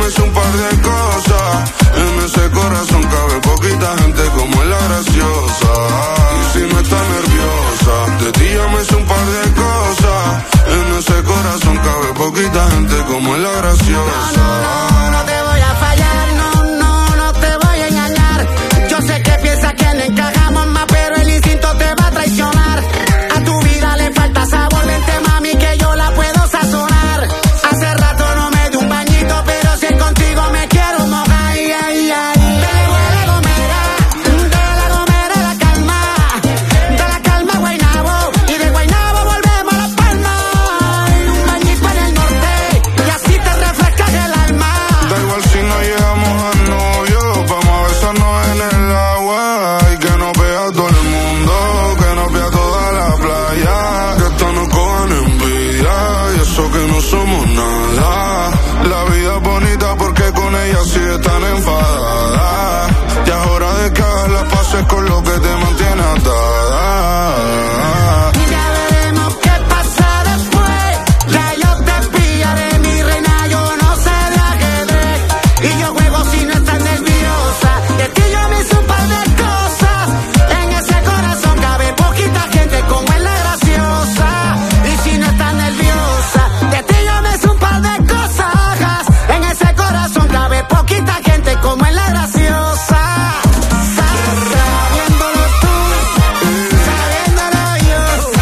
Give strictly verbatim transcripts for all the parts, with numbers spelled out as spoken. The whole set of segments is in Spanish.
es un par de cosas. En ese corazón cabe poquita gente como es la graciosa. Y si no está nerviosa, de ti ya me es un par de cosas. En ese corazón cabe poquita gente como es la graciosa. No, no, no, no te voy a fallar, no, no, no te voy a engañar. Yo sé que piensas que no encajamos más, pero el instinto te va a traicionar. A tu vida le falta sabor, vente mami que yo la puedo sazonar. Hace rato no me doy un bañito, pero si es contigo me quiero mojar. Ay, ay, ay. De la Gomera, de la Gomera la calma, de la calma a Guaynabo, y de Guaynabo volvemos a La Palma. Un bañito en el norte, y así te refrescas el alma. Da igual si no llegamos a novio, vamos a besarnos en el agua. Y que nos vea todo el mundo, que nos vea toda la playa. Que esto nos cojan envidia, y eso que no somos nada. La vida es bonita porque con ella sí están enfadadas. Ya es hora de que hagas las paces con lo que te mantiene atada. Ya veremos qué pasa después. Ya yo te pillaré, mi reina, yo no sé de ajedrez. Y yo juego si no estás nerviosa. De ti yo me hice un par de cosas. En ese corazón cabe poquita gente como es la graciosa. Y si no estás nerviosa, de ti yo me hice un par de cosas. En ese corazón cabe poquita gente como es la graciosa. Sabiéndolo tú, sabiéndolo yo.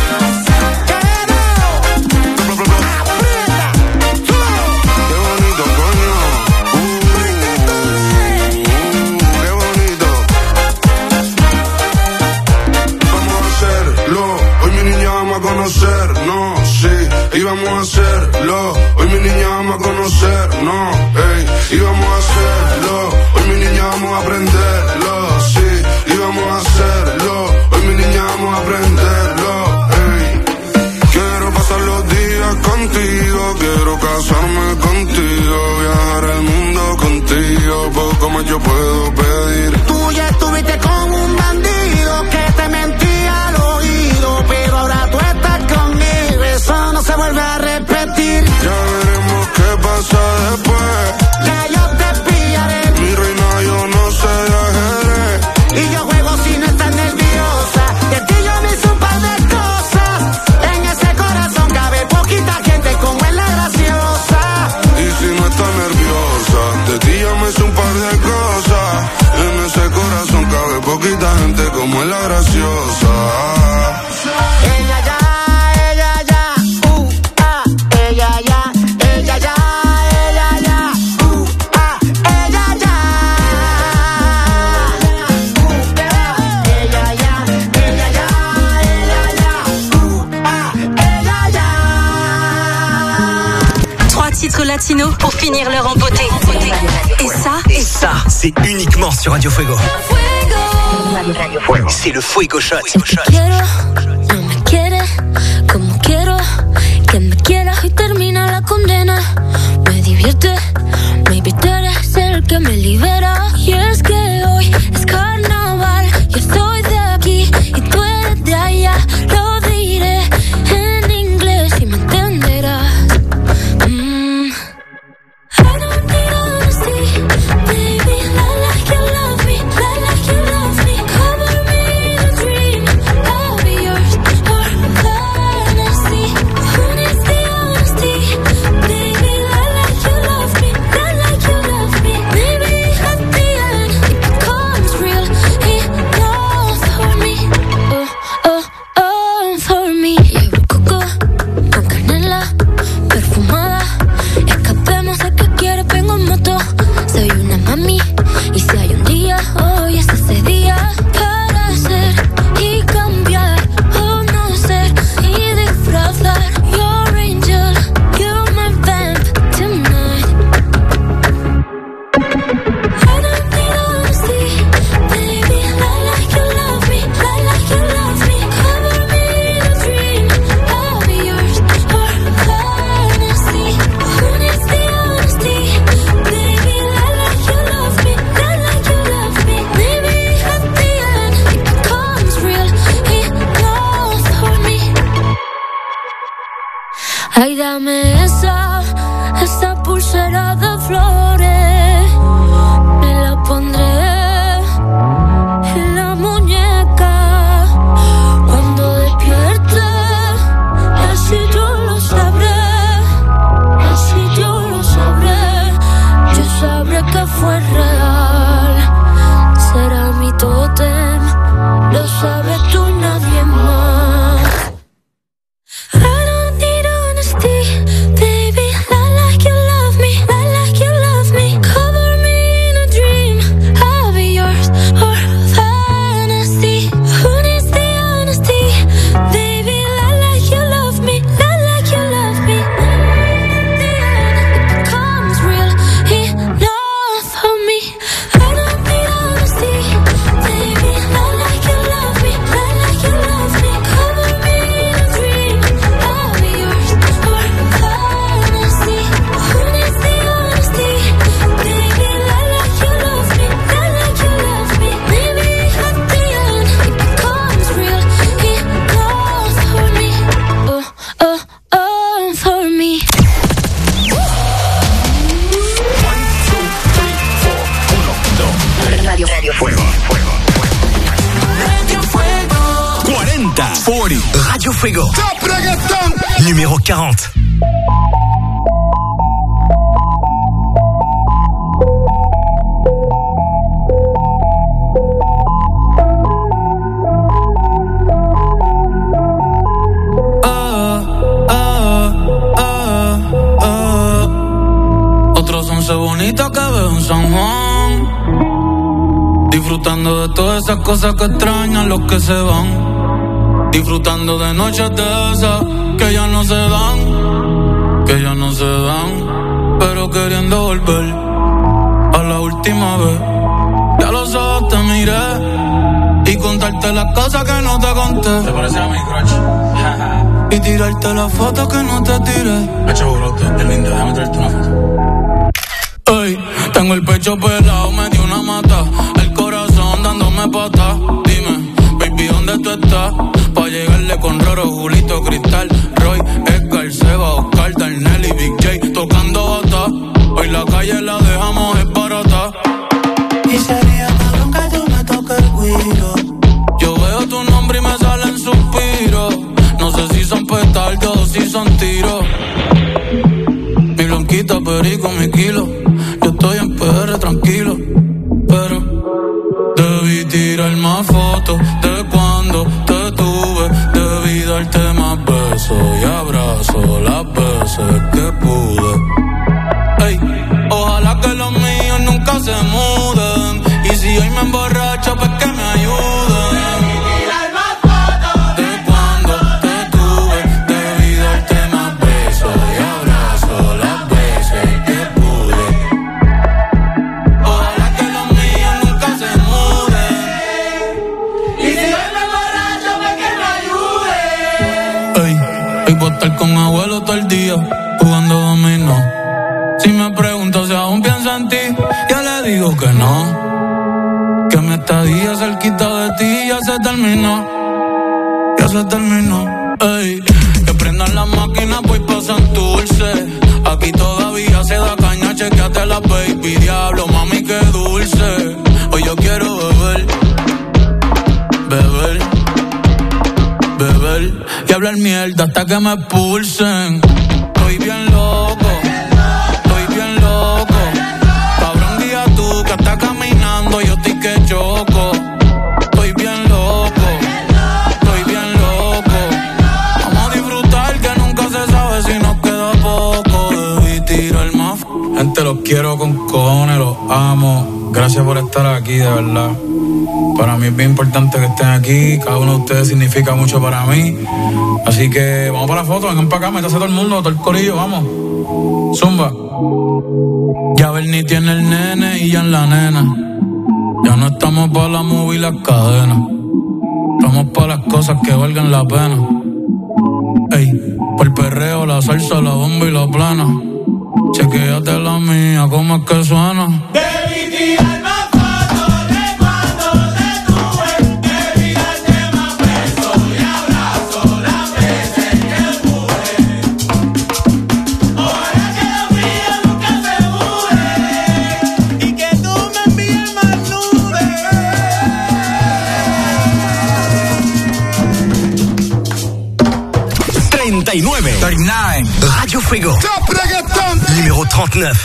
Qué bonito, coño. Uh, qué bonito. Vamos a hacerlo. Hoy mi niña vamos a conocer, no, sí. Y vamos a hacerlo. Hoy mi niña vamos a conocer, no, ey. Y vamos a hacerlo. Hoy mi niña vamos a aprenderlo, sí. Y vamos a hacerlo. Hoy mi niña vamos a aprenderlo, ey. Quiero pasar los días contigo, quiero casarme contigo, viajar el mundo contigo, poco más yo puedo pedir. Tú ya estuviste con un bandido que te mentía al oído, pero ahora tú estás conmigo, eso no se vuelve a repetir. Ya veremos qué pasa después. Ya yo te pillaré, Mi reina, yo no sé de ajedrez. y yo juego si no estás nerviosa. De ti yo me hice un par de cosas. En ese corazón cabe poquita gente como es la graciosa. Y si no está nerviosa, de ti ya me sé un par de cosas. En ese corazón cabe poquita gente como es la graciosa. Ella ya, ella ya, uh, ah, ella ya, ella ya, ella ya, uh, ah, ella ya. Ella ya, ella ya, ella ya, uh, ah, ella ya. Trois titres latinos pour finir l'heure en beauté. Et ça, Et ça, c'est uniquement sur Radio Fuego. C'est le Fuego Shot. Quiero, no me quiere como quiero que me quieras y termina la condena. Me divierte, maybe tú eres el que me libera. Y es que hoy es carnaval, yo soy de aquí y tú eres de allá. Lo diré en inglés y me entenderás. Mm. I don't need honesty, baby, lie like you love me, lie like you love me. Cover me in a dream, I'll be yours for honesty. Who needs the honesty, baby, lie like you love me, lie like you love me. Maybe I think Fuego. Numéro quarante. Bonita que veo en San Juan, disfrutando de todas esas cosas que extrañan los que se van, disfrutando de noches de esas que ya no se dan, que ya no se dan, pero queriendo volver a la última vez. Ya los ojos te miré y contarte las cosas que no te conté. ¿Te parece a mi crush? Y tirarte las fotos que no te tiré. Hacho, brote, es linda, déjame traerte una foto. Ey, tengo el pecho pelado, me dio una mata, el corazón dándome pata. Dime, baby, ¿dónde tú estás? Pa' llegarle con Roro, Julito, Cristal, Roy, Edgar, Seba, Oscar, Darnell y Big J tocando bata. Hoy la calle la dejamos es barata. Y sería cabrón que tú me toques el guiro. Yo veo tu nombre y me salen suspiros. No sé si son petardos o si son tiros. Mi blanquita, perico, mi kilo. Yo estoy en P R tranquilo, pero debí tirar más fotos de cuando te tuve. Debí darte más besos y abrazos las veces que pude. Ey, ojalá que los míos nunca se muden. Y si hoy me emborracho, pues que me ayuden. Con abuelo todo el día jugando dominó. Si me pregunto si aún pienso en ti, ya le digo que no. Que mi estadía cerquita de ti ya se terminó. Ya se terminó. Ey, que prendan las máquinas, voy pa' Santurce. Aquí todavía se da caña, chequeate la baby. Diablo, mami, qué dulce. Hoy yo quiero beber, beber, beber y hablar mierda hasta que me expulsen. Estoy bien loco, estoy bien loco. Cabrón, día tú que estás caminando, yo estoy que choco. Estoy bien loco, estoy bien loco. Vamos a disfrutar que nunca se sabe si nos queda poco. Debí tirar más. Gente, los quiero con cojones, los amo. Gracias por estar aquí, de verdad. Para mí es bien importante que estén aquí. Cada uno de ustedes significa mucho para mí. Así que vamos para la foto, vengan para acá, métase todo el mundo, todo el corillo, vamos. Zumba. Ya Bernie tiene el nene y ya en la nena. Ya no estamos para la movie y las cadenas. Estamos para las cosas que valgan la pena. Ey, por el perreo, la salsa, la bomba y la plana. Chequéate la mía, cómo es que suena. Debí tirar más fotos de cuando te tuve. Debí darte más besos y abrazos las veces que pude. Ojalá que los míos nunca se muden y que tú me envíes más nubes. treinta y nueve. treinta y nueve. Radio Fuego. Numéro trente-neuf.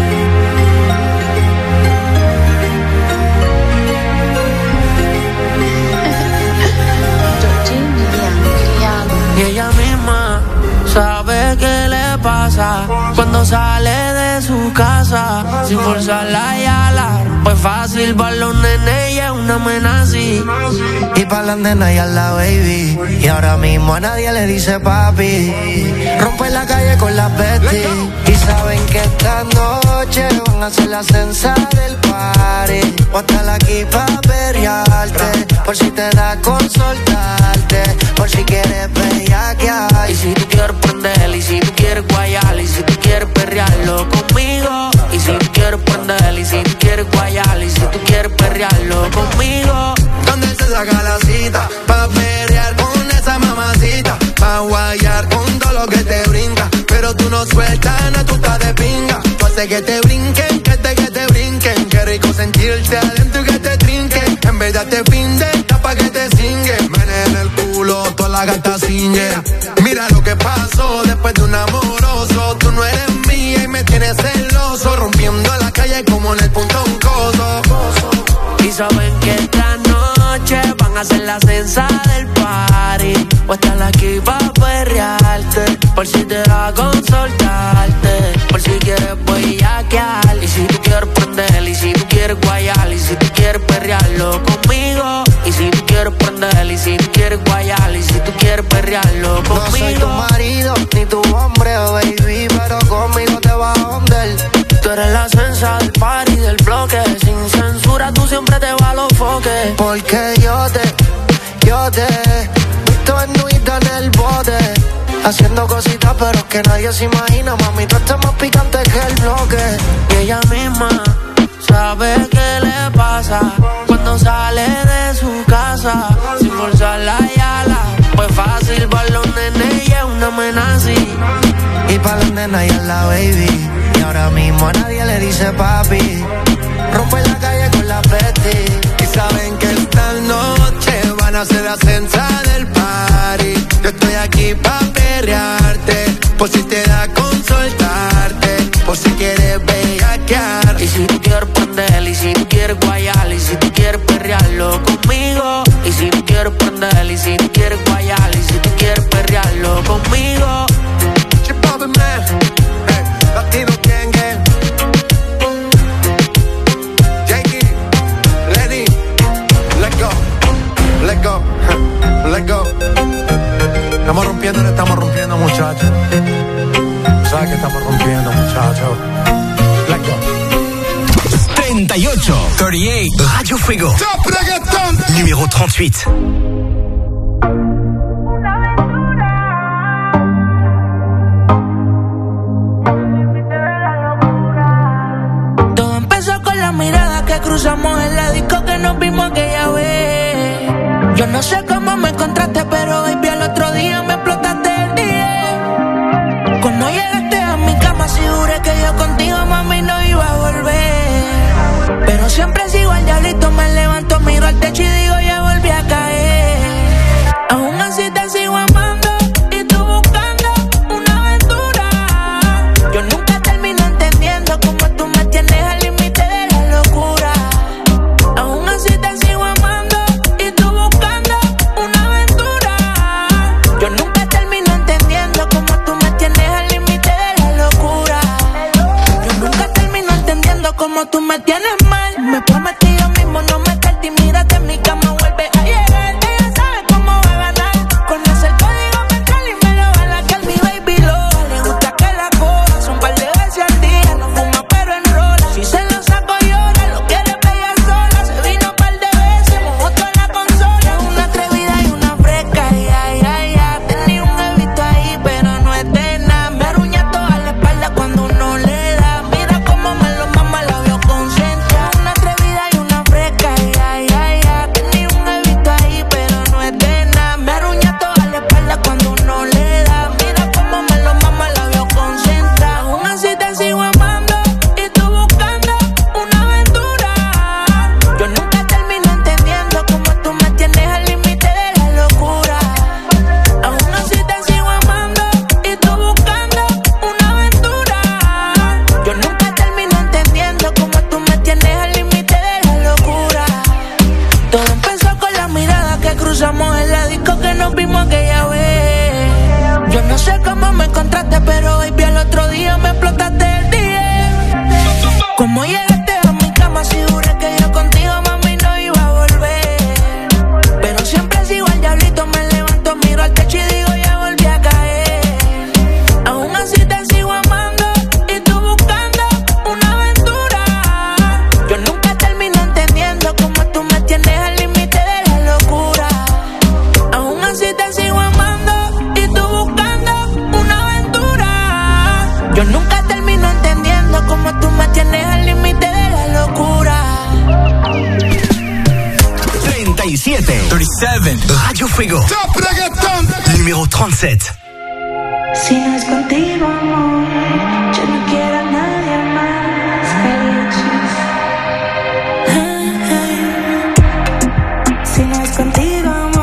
Y ella misma sabe qué le pasa cuando sale de su casa sin forzarla y alarma. Pues fácil para los nenes y es una amenaza. Y para las nenas y a la baby. Y ahora mismo a nadie le dice papi. Rompe la calle con las besties. Y saben que esta noche van a ser la sensa del party. O hasta la aquí pa' perrearte. Por si te da con soltarte. Por si quieres bellaquear. Y si tú quieres prender. Y si tú quieres guayar. Y si tú quieres perrearlo conmigo. Y si tú quieres prender. Y si tú quieres guayar. Y si tú quieres perrearlo conmigo. ¿Dónde se saca la cita? Pa' perrear con esa mamacita. Pa' guayar con todo lo que te brinca. Pero tú no sueltas nada, tú estás de pinga. Tú haces que te brinquen, que te, que te brinquen. Qué rico sentirte adentro y que te trinquen. En verdad te finde, pa' que te distingue. Menes en el culo, toda la gata ciñe. Mira lo que pasó después de un amoroso. Tú no eres mía y me tienes celoso. Rompiendo en la calle como en el punto un coso. Y saben que esta noche van a ser la sensa del party. O estar aquí pa' perrearte, por si te da con soltarte, por si quieres bellaquear. Y si tú quieres prender, y si tú quieres guayar, y si tú quieres perrearlo conmigo. Y si tú quieres prender, y si tú quieres guayar, y si tú quieres perrearlo conmigo. No soy tu marido, ni tu hombre, baby, pero conmigo te vas a hundir. Tú eres la sensa del party, del bloque. Sin censura tú siempre te vas a los foques. Porque yo te, yo te visto desnudita en el bote, haciendo cositas pero que nadie se imagina. Mami, tú estás más picante que el bloque. Y ella misma sabe qué le pasa cuando sale de su casa. Sin forzarla y ala, pues fácil para los nenes y es una amenaza. Y para las nenas y a la baby. Y ahora mismo a nadie le dice papi. Rompe la calle con la Betty. Y saben que esta noche van a ser la sensa del party. Yo estoy aquí pa' perrearte, por si te da con soltarte, por si quieres bellaquear. Y si tú quieres prender, y si tú quieres guayar, y si tú quieres perrearlo conmigo. Y si tú quieres prender, y si tú quieres guayar, y si tú quieres perrearlo conmigo. Chipotle man, hey, Latino gang gang. Jakey, Lenny, let go, let go, let go. Estamos rompiendo, le estamos rompiendo, muchachos. ¿Sabes que estamos rompiendo, muchachos? Let go. treinta y ocho. treinta y ocho. Radio Fuego. Top reggaeton. Numéro treinta-huit. Todo empezó con la mirada que cruzamos en la disco que nos vimos aquella vez. Yo no sé cómo me encontraste, pero baby, al otro día me explotaste el día. Cuando llegaste a mi cama, sí juré que yo contigo, mami, no iba a volver. Pero siempre sigo al diablito, me levanto, miro al techo y digo, ya volví a caer. Aún así te sigo amando y tú buscando una aventura. Yo nunca termino entendiendo cómo tú me tienes al límite de la locura. Aún así te sigo amando y tú buscando una aventura. Yo nunca termino entendiendo cómo tú me tienes al límite de la locura. Yo nunca termino entendiendo cómo tú me tienes mal. Me prometí yo mismo no meterte y mírate en mi cama, vuelve a llegar. Ella sabe cómo va a ganar. Conoce el código mental y me lo va a laquear. Mi baby loca, le gusta que la coja. Son un par de veces al día, no fuma pero enrola. Si se lo saco llora, lo quiere bella sola. Se vino un par de veces, mojó toda la consola. Es una atrevida y una fresca, ay, ay, ay, ay. Tenía un evito ahí, pero no es de nada. Me arruña toda la espalda cuando uno le da. Mira cómo me lo mama, la veo concentrada. Una atrevida y una fresca, ay, ay, ay, ay. Tenía un evito ahí, pero no es de nada. Me arruña toda la espalda cuando uno le da. Mira cómo me lo mama, la veo concentrada. Aún así te sigo amando y tú buscando una aventura. Yo nunca termino entendiendo cómo tú me tienes al límite de la locura. Aún así te sigo amando y tú buscando una aventura. Yo nunca termino entendiendo cómo tú me tienes al límite de la locura. Todo empezó con la mirada que cruzamos en la disco que nos vimos aquella vez. Yo no sé cómo me encontraste, pero baby, al otro día me explotaste el día. Como llegaste a mi cama, si juré que yo contigo, mami, no iba a volver. Pero siempre sigo al diablito, me levanto, miro al techo y digo, ya volví a caer. Aún así te sigo amando y tú buscando una aventura. Yo nunca termino entendiendo cómo tú me tienes al límite de la locura. Aún así te sigo amando y tú buscando una aventura. Yo nunca termino entendiendo cómo tú me tienes al límite de la locura. treinta y siete. treinta y siete. Radio Fuego. Top reggaeton. Numéro treinta-siete. Si no es contigo, amor, yo no quiero a nadie más. Si no es contigo, amor.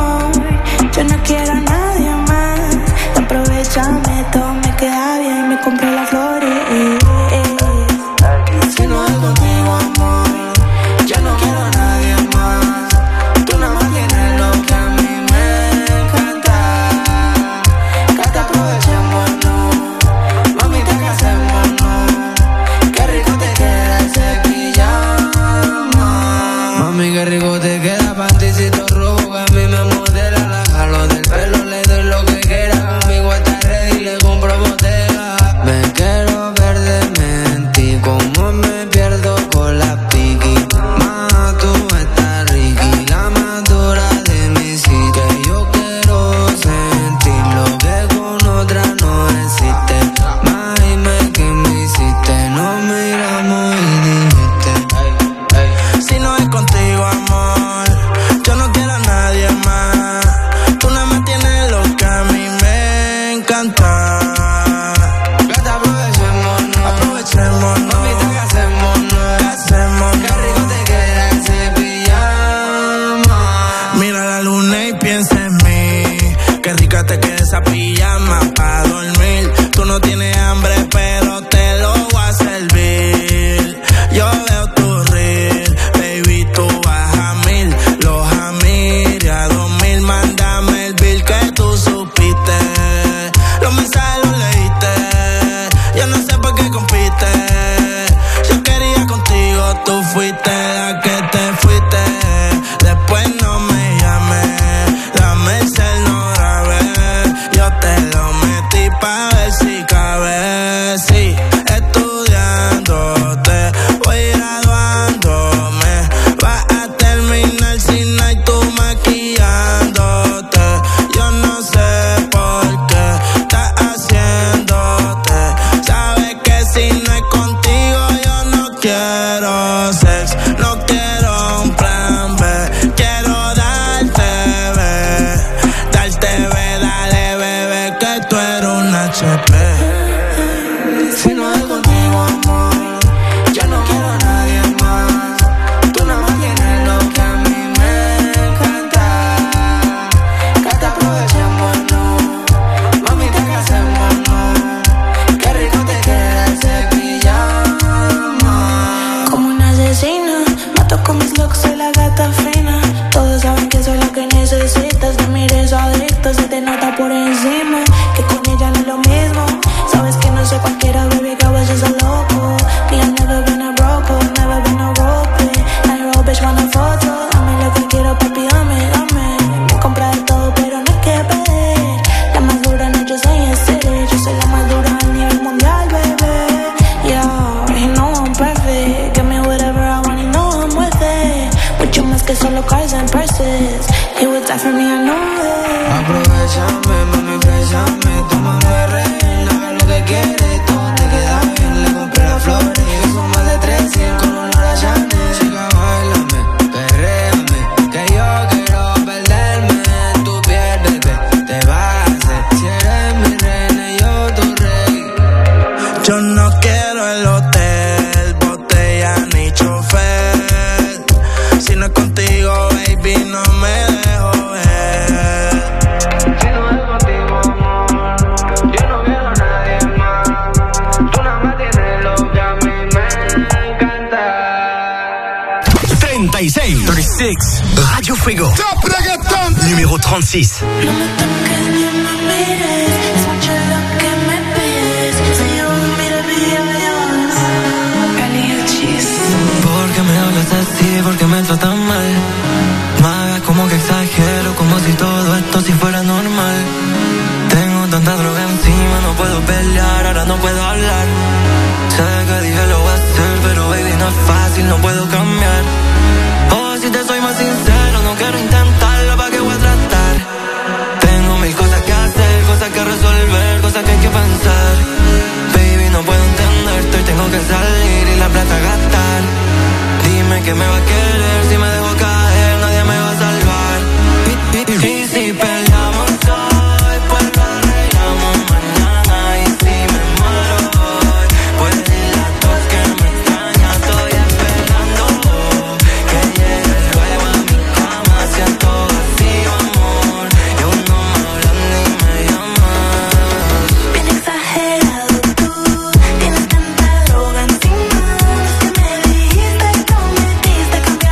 quiero sex, no quiero un plan B. Quiero darte, bebé, darte, bebé, dale, bebé, que tú eres un H P. Si no es contigo, amor, yo no quiero a nadie más. Tú nada más tienes lo que a mí me encanta. Que te aprovechemos, no. Mami, te casemos, no. Qué rico te queda ese pijama. Como una asesina, mato con mis looks, soy la gata fina. Todos saben que soy la que necesitas. De mires adicto, se te nota por encima. Que con ella no es lo mismo. Sabes que no soy cualquiera, baby, que a veces soy loco. Me, I've never been a broke, never been a rope. I roll, bitch, wanna photo. Dame lo que quiero, papi, dame, dame. Me compra de todo, pero no hay que perder. La más dura, no, yo soy ese. Yo soy la más dura a nivel mundial, baby. Yeah, you know I'm perfect. Give me whatever I want, you know I'm worth it. Mucho más que solo cars and purses. He would die for me, I know it. Aprovechame, mami, bésame. Tu mano es reina, haga lo que quieres. Todo te queda bien, le compré las flores. Que son más de trescientos con olor a Chanel. Chica, bailame, perréame. Que yo quiero perderme en tu piel, bebé. Te vas a hacer, si eres mi reina y yo tu rey. Yo no quiero el hotel, botella ni chofer. Si no es contigo, baby, no me dejo ver. Si no es contigo, amor, yo no quiero a nadie más. Tú nada más tienes lo que a mí me encanta. treinta y seis. treinta y seis. Radio Fuego. Top reggaeton. Numéro treinta-six. No me toques ni me mires, es mucho lo que me pides. Si yo me miro, pide adiós. ¿Por qué me hablas así? ¿Por qué me tratas mal? No hagas como que exagero, como si todo esto si fuera normal. Tengo tanta droga encima, no puedo pelear, ahora no puedo hablar. Sé que dije lo voy a hacer, pero baby no es fácil, no puedo cambiar. Oh, si te soy más sincero, no quiero intentarlo, ¿para qué voy a tratar? Tengo mil cosas que hacer, cosas que resolver, cosas que hay que pensar. Baby, no puedo entenderte, hoy tengo que salir y la plata gastar. Dime que me va a querer, si me dejo caer, nadie me va a salvar. Y, y, y, y si peleamos hoy, pues lo arreglamos mañana. Y si me muero hoy, pues dile a todos que me extraña. Estoy esperando que llegue luego a mi cama. Siento vacío, amor, y aún no me hablas ni me llamas. Bien exagerado tú, tienes tanta droga encima. Es que me dijiste, prometiste cambiar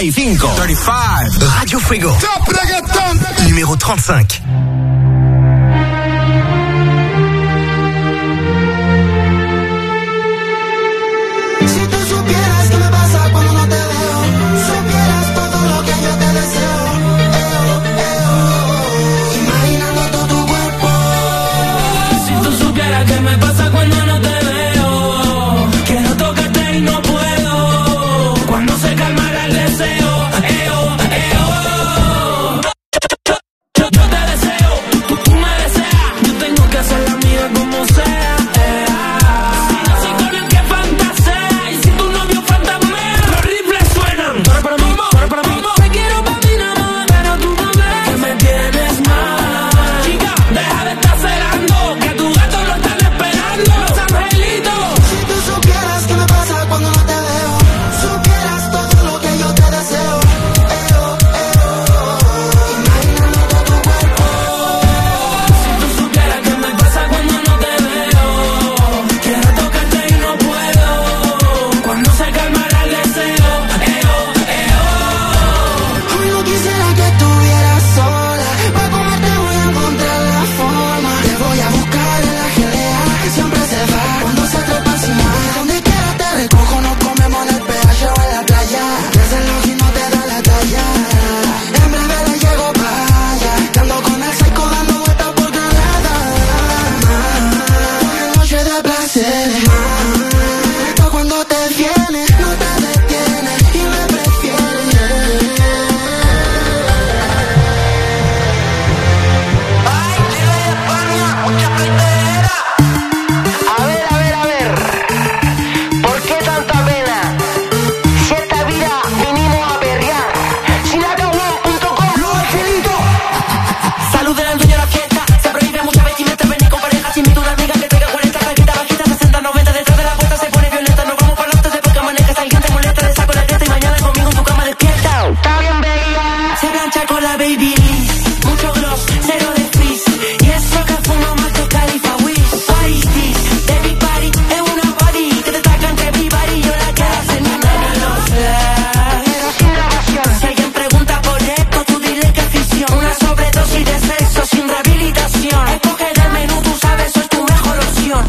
treinta y cinco. treinta y cinco. Radio Fuego. Top reggaeton. Numéro treinta y cinco. Si tú supieras qué me pasa cuando no te veo, supieras todo lo que yo te deseo. Eo, eo, imaginando todo tu cuerpo. Si tú supieras qué me pasa cuando no te veo, quiero tocarte y no puedo. Cuando se calmará el deseo, eo, eo. Yo, yo, yo te deseo, tú, tú me deseas. Yo tengo que hacer la mía como sea. eh, ah. Si no soy con el que fantasea y si tu novio fantasmea, los rifles suenan. Tú eres para mí, tú eres para mí. Te quiero para mí nada más, pero tú no ves que me tienes mal. Chica, deja de estar celando, que tu gato lo están esperando. Los angelitos. Si tú supieras qué me pasa cuando no te veo, supieras todo lo que yo te deseo. Eo, eo, imaginando todo tu cuerpo. Si tú supieras qué me pasa cuando no te veo, quiero tocarte y no puedo. Cuando se calmará el deseo, eo, eo. Hoy no quisiera que estuvieras sola, para comerte voy a encontrar la forma. Te voy a buscar en la G D A, siempre se va cuando se trepa encima. Donde quiera te recojo, nos comemos en el P H o en la playa. Desde el y no te da la talla. En breve le llego para allá, ando con el psycho dando vueltas por Granada. Una noche de placer, pa' cuando te vienes, no te detienes y me prefieres. A ver, a ver, a ver. ¿Por qué tanta pena? Si esta vida vinimos a perrear. Sinacaway punto com. Los angelitos. Saluden al dueño de la fiesta. Se prohíbe mucha vestimenta, venir con parejas. Invito a una amiga que traiga cuarenta, bajita, bajita, sesenta, noventa. Detrás de la puerta se pone violenta. Nos vamos para el norte después que amanezca. Si alguien te molesta, le saco la testa y mañana conmigo en tu cama despierta. Está bien, bella. Se plancha con la baby. Mucho gloss, cero de frizz. Y eso que fuma más que Califa Wiz. What is this? De Big Party, es una party. Que te tacan que everybody. Yo la que hace ni menos. Pero sin grabación. Si alguien pregunta por esto, tú dile que es ficción. Una sobredosis de sexo sin rehabilitación. Escoge del menú, tú sabes, soy tu mejor opción.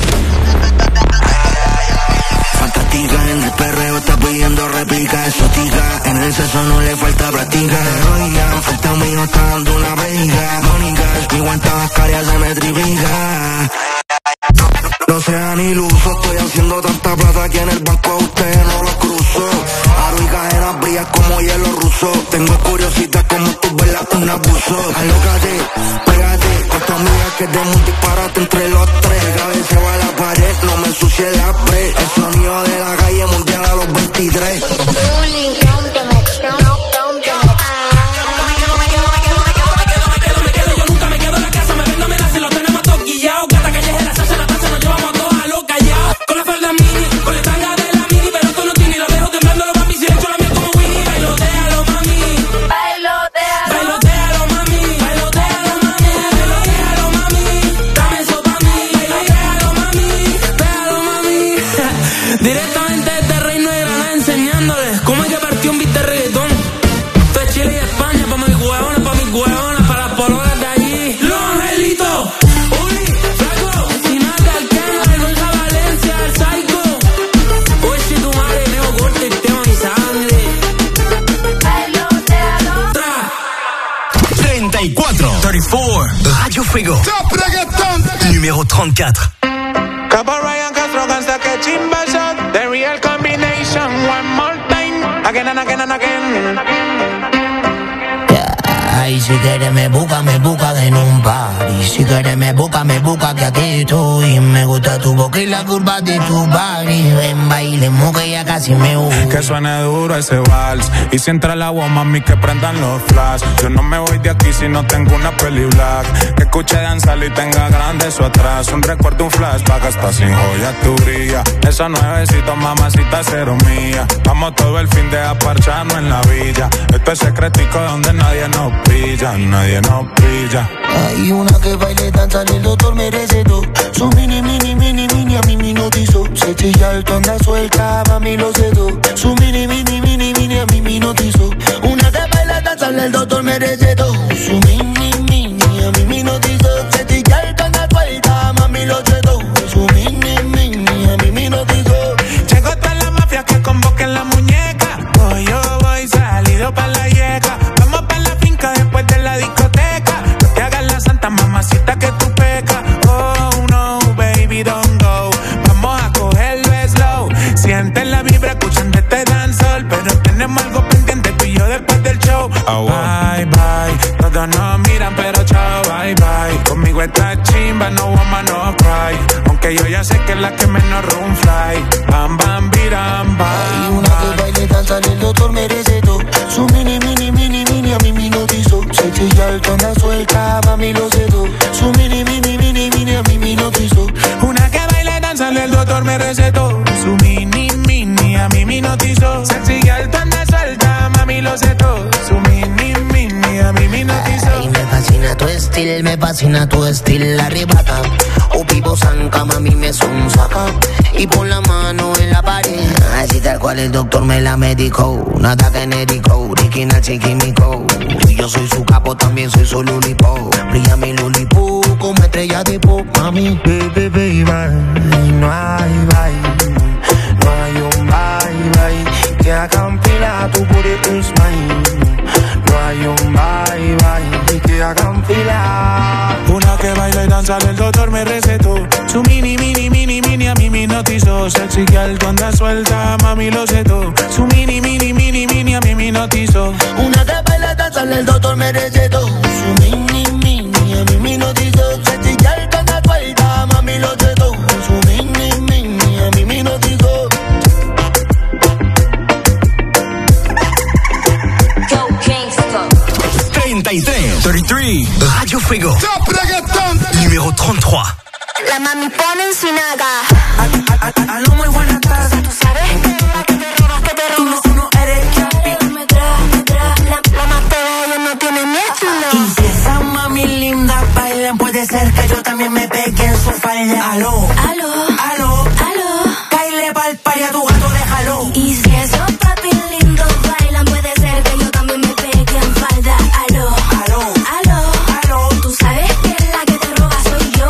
Fantástica en el perreo, está pidiendo réplica exótica. En el sexo no le falta práctica. Heroica, frente a mío está dando una briga. Mónica, mi guanta vascaria se me triplica. No sean ilusos, estoy haciendo tanta plata que en el banco a ustedes no los cruzo. Aro y cadenas brillas como hielo ruso. Tengo curiosidad como tú verlas un abuso. Alócate, pégate, con tu amiga que demos un disparate entre los tres. Cabeza va a la pared, no me ensucie la pre. El sonido de la calle mundial a los veintitrés. Yo nunca me quedo en la casa, me vendo, me da si lo tenemos todo guillao. Gata callejera, se hace la taza, nos llevamos a todos a lo callao. Con la falda mini, con la tanga de la mini, pero esto no tiene, lo dejo temblando los papi, si le echo la miel como Winnie. Bailotealo, mami. Bailotealo. Bailotealo, mami. Bailotealo, mami. Bailotealo, mami. Dame eso pa' mí. Bailotealo, mami. Bailotealo, mami. Directamente desde Reino de Granada enseñándoles cómo hay que partir un beat de reggaetón. Esto es Chile y España, pa' mis huevones, pa' mis huevonas, para las polonas de allí. Los angelitos. Uli, flaco, Sinaca, el Keno, el Gonza Valencia, el Psycho. Uy, si tu madre me corta el tema mi sangre. Tra. treinta y cuatro. treinta y cuatro. Radio Fuego. Top reggaeton. Numéro treinta y cuatro. Capo Ryan Castro cansa que chimba shot. The real combination. One more time. Again and again and again. Ay, si quieres me busca, me busca en un party. Si quieres me busca, me busca que aquí estoy. Me gusta tu boca y la curva de tu body. Ven, bailemos que ya casi me voy. Que suene duro ese vals. Y si entra el agua, mami, que prendan los flash. Yo no me voy de aquí si no tengo una peli black. Que escuche danzar y tenga grande eso atrás. Un recuerdo, un flashback, hasta sin joya tu brilla. Esa nuevecita, mamacita, cero mía. Vamos todo el fin de a parcharnos en la villa. Esto es secretico donde nadie nos brilla, nadie nos brilla. Hay una que baile, danza, el doctor merece todo. Su mini, mini, mini, mini, a mí me hipnotizó. Se chilla el tonda suelta, mami lo cedo. Su mini, mini, mini, mini, a mí me hipnotizó. Oh, wow. Bye, bye. Todos nos miran, pero chao, bye, bye. Conmigo está chimba, no woman, no cry. Aunque yo ya sé que es la que menos room fly. Bam, bam, biram, bam. Hay una que baile, danza, el doctor merece todo. Su mini, mini, mini, mini, a mí me notizó. Sexy y alto, anda suelta, mami lo sé todo. Su mini, mini, mini, mini, a mí me notizó. Una que baile, danza, el doctor me recetó. Su mini, mini, a mí me notizó. Sexy y alto, anda suelta, mami lo sé todo. Su mini, mini, a mí me notizó. Ay, me fascina tu estilo, me fascina tu estilo, arrebata. O vivo zanca, mami me son saca. Y pon la mano en la pared. Así tal cual el doctor me la medicó. Nada genérico, original chiquimico. Y yo soy su capo, también soy su lulipo. Brilla mi lulipo como estrella de pop, mami. Baby, baby, no hay bye. No hay un bye, bye. Que hagan fila, tu booty is mine. No hay un bye, bye. Que hagan fila. Una que baila y danza, el doctor me recetó. Su mini, mini, mini, mini, a mí me notizó. Sexy que alto anda suelta, mami lo sé todo. Su mini, mini, mini, mini, a mí me notizó. Una que baila y danza, el doctor me recetó. Su mini, mini, a mí me notizó. Sexy que alto anda suelta, mami lo sé todo. Su mini, mini, a mí me notizó. treinta y tres. treinta y tres. Radio Fuego. Top reggaeton. Numéro treinta-tres. La mami pone en Sinaga. Aló, muy buenas tardes. ¿Tú sabes que la que te robas, que te robas? Tú no, tú no eres champi. Me trae, me trae. La, la más pega, ella no tiene ni estilo. Y si esa mami linda bailan, puede ser que yo también me pegue en su falda. Aló, Aló, aló, aló. baile pa'l pari a tu gato, déjalo. Y si esos papi lindos bailan, puede ser que yo también me pegue en falda. Aló, aló, aló, aló. Tú sabes que la que te roba soy yo.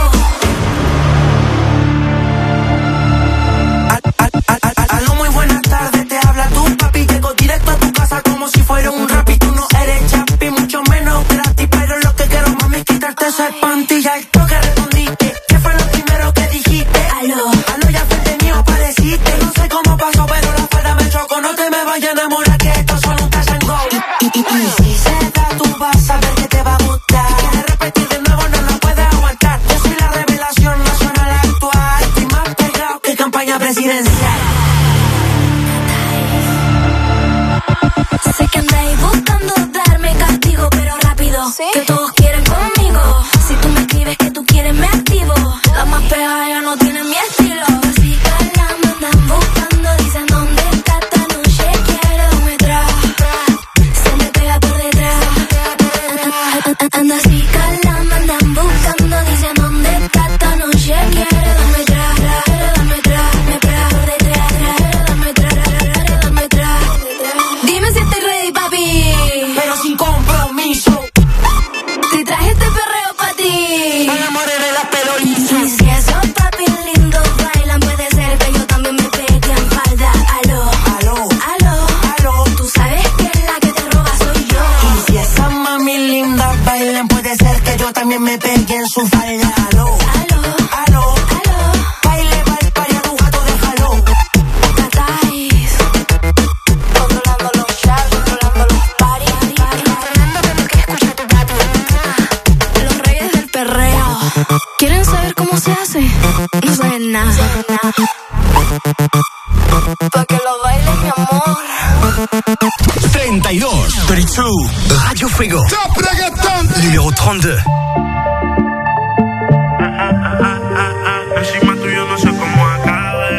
Al, al, al, al, aló, muy buenas tardes, te habla tu papi. Llego directo a tu casa como si fuera un rap. Y tú no eres champi, mucho menos gratis. Pero lo que quiero, mami, quitarte ese panty. Ya el toque respondiste, ¿qué fue lo primero que dijiste? Aló, aló, ya frente mío apareciste. No sé cómo pasó, pero la falda me chocó. No te me vayas a enamorar, que esto solo un touch and go. Y, y, y, y si se da, tú vas a ver que te va a gustar. Si quieres repetir de nuevo, no lo puedes aguantar. Yo soy la revelación nacional actual. Estoy más pegado que campaña presidencial. sé que andáis buscando darme castigo, pero rápido, ¿sí? Que todos quieren conmigo. Si tú me escribes que tú quieres, me activo. La más pegada ya no tiene mi estilo. Así que la me andan buscando, dicen dónde está esta noche. Quiero darme atrás, se me pega por detrás. Anda así que la me andan buscando, dicen dónde está esta noche. Quiero darme atrás, quiero darme atrás, me pega por detrás. Quiero darme atrás, darme atrás. Dime si estoy ready, papi, pero sin compromiso. te traje este perreo pa' ti. Al amor de las pelolitas. Y si esos papis lindos bailan, puede ser que yo también me pegue en falda. Aló, aló, aló, aló. Tú sabes que la que te roba soy yo. Y si esas mami lindas bailan, puede ser que yo también me pegue en su falda. Aló, Aló, aló, aló, baile pa'l pari a tu gato, déjalo. Tatais. Controlando los shots, controlando los parties. Informando de lo que escucha tu papi. Los reyes del perreo. ¿Quieren saber cómo se hace? No saben nada. Pa' que lo bailes, mi amor. treinta y dos. treinta y dos. Radio Fuego. Top reggaeton. Numéro treinta-dos. Encima tuyo no sé cómo acabe.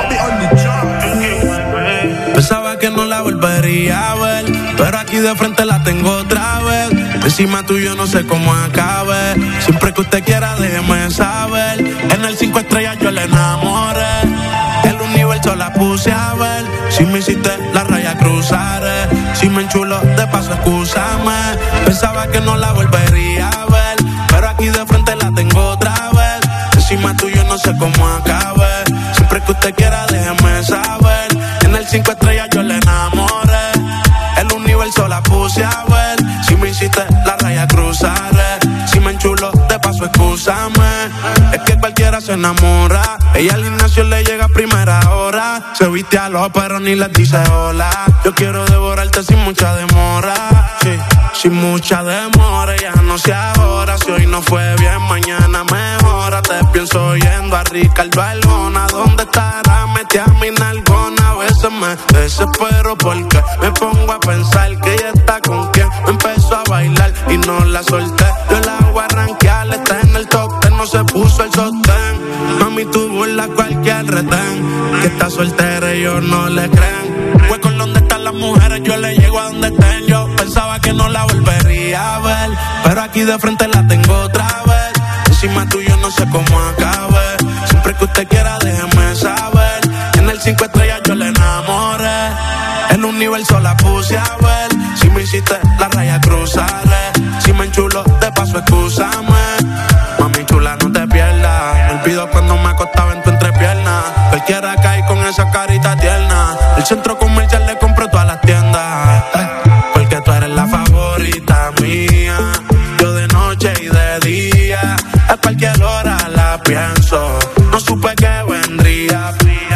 Pensaba que no la volvería a ver, pero aquí de frente la tengo otra vez. Encima tuyo no sé cómo acabe. Siempre que usted quiera déjeme saber. En el cinco estrellas yo le enamoré. El universo la puse a ver. Si me hiciste la raya cruzaré. Si me enchulo de paso excúsame. Pensaba que no la volvería a ver, pero aquí de frente la tengo otra vez. Encima tuyo no sé cómo acabe. Siempre que usted quiera déjeme saber. En el cinco estrellas yo le enamoré. El universo la puse a ver. Si me hiciste la raya cruzaré. Si me enchulo de paso excúsame. Es que cualquiera se enamora. Ella al Ignacio le llega a primera hora. Se viste a lo pero ni les dice hola. Yo quiero devorarte sin mucha demora. sí. Sin mucha demora, ya no sé ahora. Si hoy no fue bien, mañana mejora. Te pienso yendo a Ricardo Arjona. ¿Dónde estará? Metí a mi nalgona. A veces me desespero porque me pongo a pensar que ella está con quien me empezó a bailar y no la solté. Yo la hago arranquear, está en el top ten, no se puso el sostén. Mami, tú burlas cualquier retén, que está soltera y ellos no le creen. Hueco en donde están las mujeres, yo le llego a donde estén. Yo pensaba que no la volvería a ver, pero aquí de frente la tengo otra vez. Encima tuyo no sé cómo acabe. Siempre que usted quiera déjeme saber. En el cinco estrellas yo le enamoré. El universo la puse a ver. Si me hiciste la raya cruzaré. Si me enchulo de paso excúsame. Mami chula no te pierdas. Me olvido cuando me acostaba en tu entrepierna. Cualquiera cae con esa carita tierna. El centro comercial le compré todas las tiendas. Porque tú eres la favorita mía. Yo de noche y de día. A cualquier hora la pienso. No supe que vendría.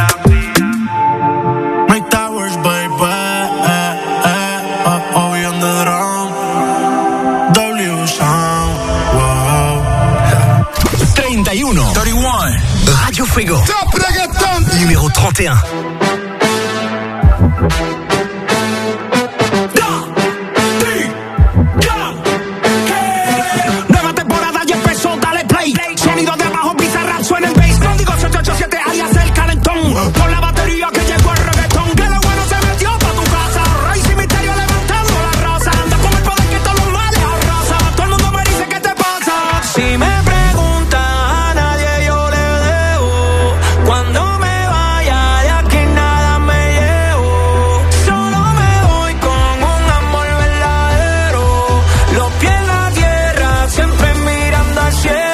My Towers, baby. Eh, eh, oh, oh, on the drum. W Sound. Wow. treinta y uno. treinta y uno. Radio Frigo. Top reggaeton. Numéro treinta y uno. Sonido de abajo, Bizarrap suena el bass. Código siete ocho siete, alias el calentón. Con la batería que llegó el reggaetón. Que lo bueno se metió pa' tu casa. Rey y Misterio levantando la raza. Anda con el poder que todos los males arrasa. Todo el mundo me dice ¿qué te pasa? Si me preguntas a nadie yo le debo. Cuando me vaya de aquí nada me llevo. Solo me voy con un amor verdadero. Los pies en la tierra, siempre mirando al cielo.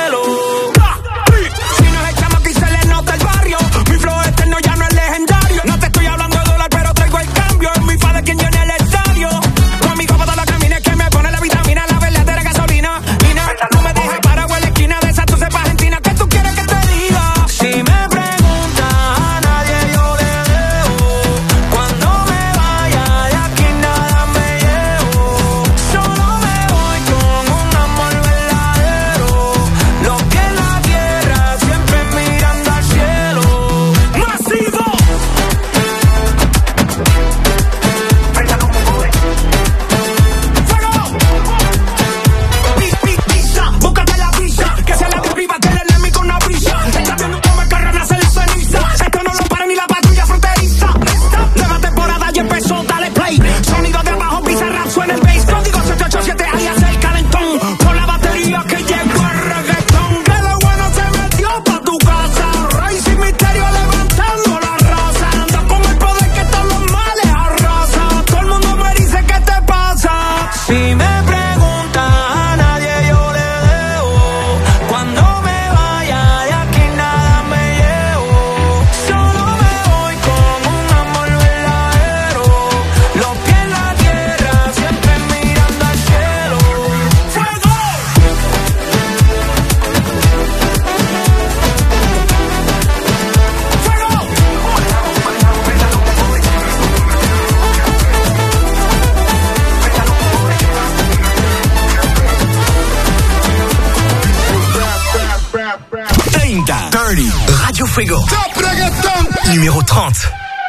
Radio Frigo. Top reggaeton. Numéro treinta.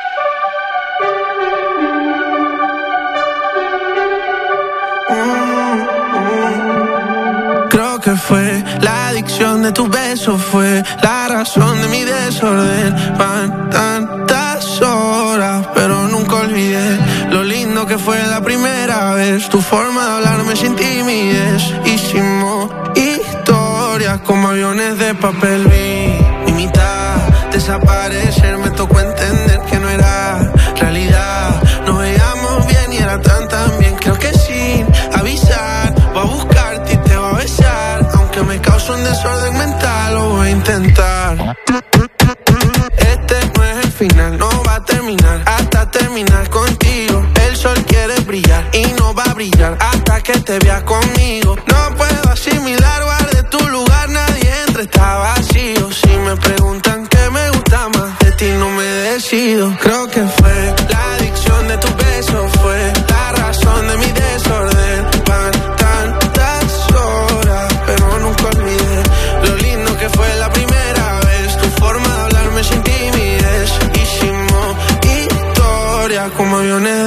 Creo que fue la adicción de tu beso, fue la razón de mi desorden. Van tantas horas, pero nunca olvidé lo lindo que fue la primera vez. Tu forma de hablarme sin timidez. Hicimos historias como aviones de papel. Vi mi mitad desaparecer, me tocó entender que no era realidad. Nos veíamos bien y era tan tan bien. Creo que sin avisar voy a buscarte y te voy a besar. Aunque me causa un desorden mental, lo voy a intentar. Este no es el final, no va a terminar hasta terminar contigo. El sol quiere brillar y no va a brillar hasta que te veas conmigo. No puedo asimilar, guardé tu lugar, nadie entra, está vacío. Si me preguntan qué me gusta más, de ti no me decido. Creo que fue la adicción de tu beso, fue la razón de mi desorden.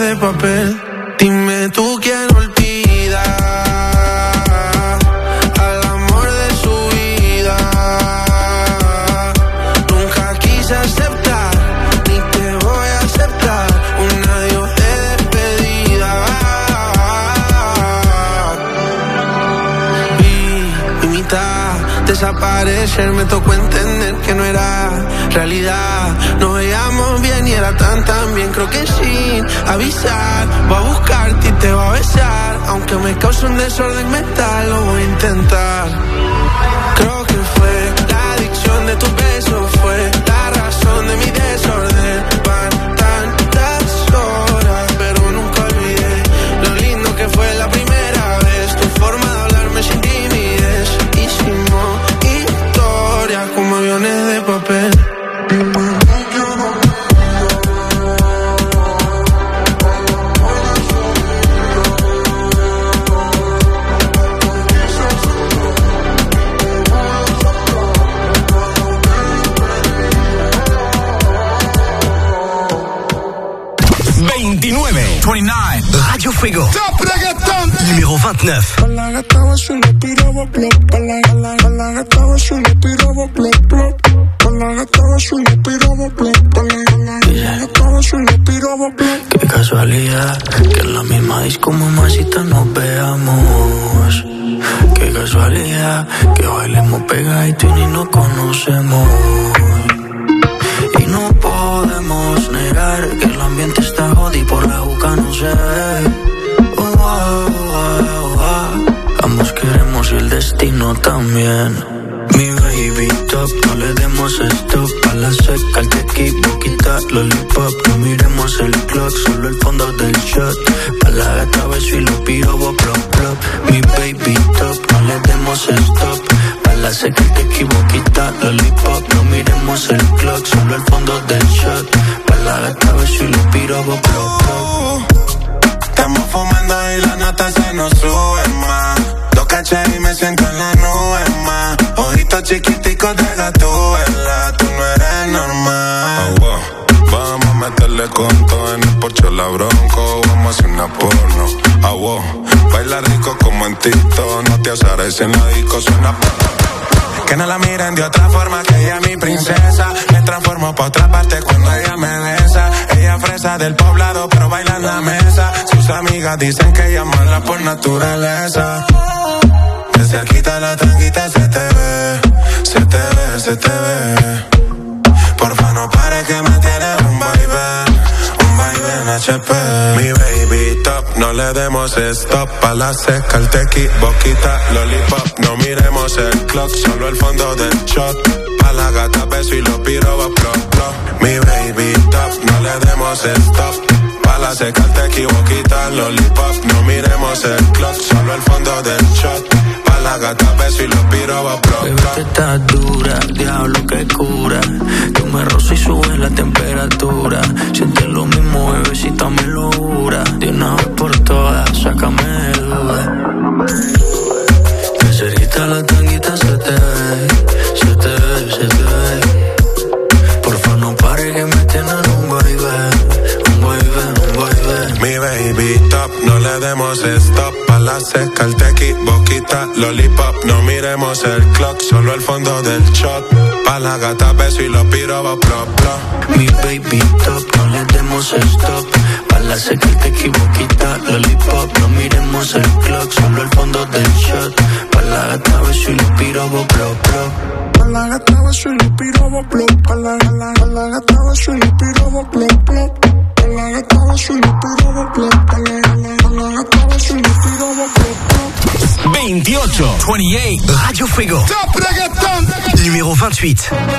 de papel. Dime tú quién olvida al amor de su vida. Nunca quise aceptar, ni te voy a aceptar un adiós de despedida. Y mi mitad desaparecer me tocó entender que no era realidad. Nos veíamos bien y era tan tan bien. Creo que sin avisar voy a buscarte y te voy a besar. Aunque me cause un desorden mental, lo voy a intentar. Creo que fue la adicción de tus besos, fue la razón de mi desorden. Van tantas horas, pero nunca olvidé lo lindo que fue la primera vez. Tu forma de hablarme sin timidez. Hicimos historia como aviones de papel. veintinueve. veintinueve. Radio Fuego. Top reggaeton. Numéro veintinueve. Pa' la gata se le piraba plop. Pa' la, la, pa' la gata se le piraba plop, plop. Pa' la gata se le piraba plop. Pa' la, la, la gata se le piraba plop. Qué casualidad que en la misma disco, mamacita, nos veamos. Qué casualidad que bailemos pegadito y ni nos conocemos. Y no podemos negar que el ambiente está jodido por la juca, no sé. Oh, oh, oh, oh. Ambos queremos y el destino también. Mi baby top, no le demos stop. A la seca, el tequi, boquita, lollipop. No miremos el clock, solo el fondo del shot. Pa' la gata beso y lo piro, plop, plop. Mi baby top, no le demos stop. Pa' la seca, el tequi, boquita, lollipop. No miremos el clock, solo el fondo del shot. Pa' la gata beso y lo piro, plop, plop. Estamos fumando y la nota se nos sube más. Dos cachas y me siento en la nube más. Ojitos chiquiticos de gatúbela, tú no eres normal. Ah, wow. Vamos a meterle con todo en el Porsche la Bronco. Vamos a hacer una porno. Ah, wow. Baila rico como en Tito. No te azares en la disco, suena. Que no la miren de otra forma, que ella es mi princesa. Me transformo pa' otra parte cuando ella me besa. Ella fresa del poblado, pero baila en la mesa. Sus amigas dicen que ella es mala por naturaleza. Que se quita la tanguita, se te ve, se te ve, se te ve. Porfa no pare que me tienes un vaivén, un vaivén H P. Mi baby top, no le demos stop. Pa' la seca, el tequi, boquita, lollipop. No miremos el clock, solo el fondo del shot. Pa' la gata beso y lo piro, va plop, plop. Mi baby top, no le demos stop. Pa' la seca, el tequi, boquita, lollipop. No miremos el clock, solo el fondo del shot. Pa' la gata beso y lo piro, va plop, plop. Bebé, que estás dura, diablo que cura. Tú me rozas y subes la temperatura. Sientes lo mismo, bebecita, me lo jura. De una vez por todas, sácame de duda. Que cerquita la tanguita se te ve, se te ve, se te ve. Porfa no pare que me tienen un vaivén, un vaivén, un vaivén. Mi baby top, no le demos stop. Pa' la seca, el tequi, boquita, lollipop. No miremos el clock, solo el fondo del shot. Pa' la gata beso y lo piro, va plop, plop. Mi baby top, no le demos stop. Pa' la seca, el tequi, boquita, lollipop. No miremos el clock, solo el fondo del shot. Pa' la gata beso y lo piro, va plop, plop. Pa' la gata beso y lo piro, va plop. Pa' la, la, pa' la gata beso y lo piro, va plop, plop. Pa' la gata beso y lo piro, va plop. Pa' la, la, pa' la gata beso y lo piro, va plop, plop. veintiocho. veintiocho. Radio Fuego. Top reggaeton. Numéro veintihuit.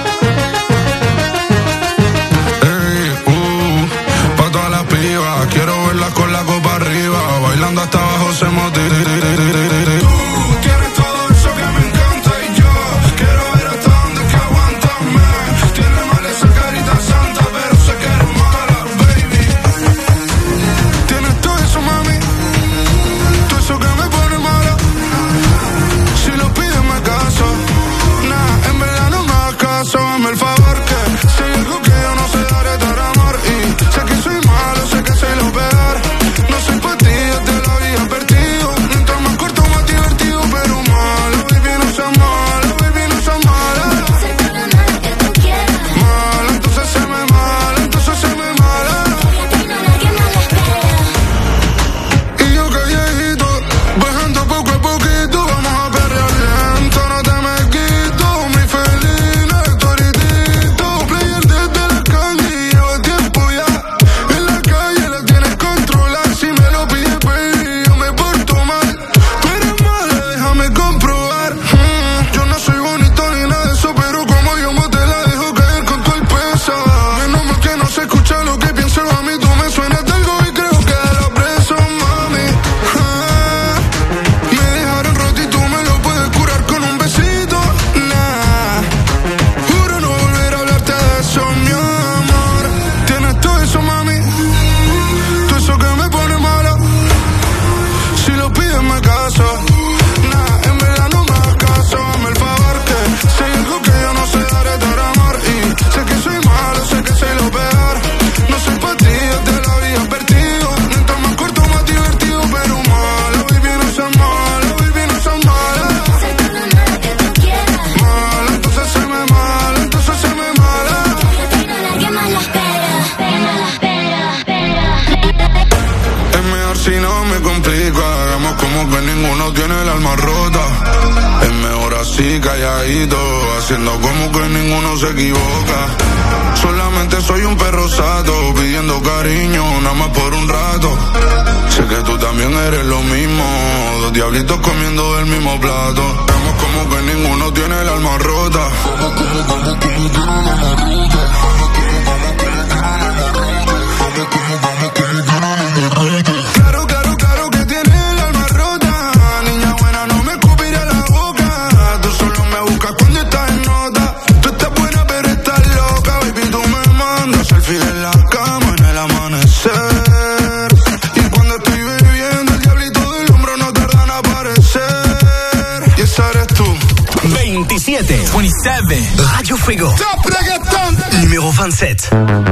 Ey, uh, pa' todas las pibas, quiero verlas con la copa arriba, bailando hasta abajo se motiva. Tú tienes todo eso que me encanta y yo quiero ver hasta dónde es que aguantas más. Tienes mal esa carita santa, pero sé que eres mala, baby. Tienes todo eso, mami, todo eso que me pone mala. Si lo pides me caso, nah, en verdad no me hagas caso, hazme el favor que si hay algo que yo no sé daré dar amor. Y sé que soy malo, sé que soy lo peor, si no me complico. Hagamos como que ninguno tiene el alma rota. Es mejor así, calladito, haciendo como que ninguno se equivoca. Solamente soy un perro sato, pidiendo cariño, nada más por un rato. Sé que tú también eres lo mismo, dos diablitos comiendo del mismo plato. Hagamos como que ninguno tiene el alma rota. Claro, claro, claro que tiene el alma rota. Niña buena, no me escupiré la boca. Tú solo me buscas cuando estás en nota. Tú estás buena pero estás loca. Baby, tú me mandas selfie en la cama en el amanecer. Y cuando estoy bebiendo el diablito del hombro no tarda en aparecer. Y esa eres tú. veintisiete, veintisiete, Radio Frigo. Top reggaeton. Numéro veintisiete.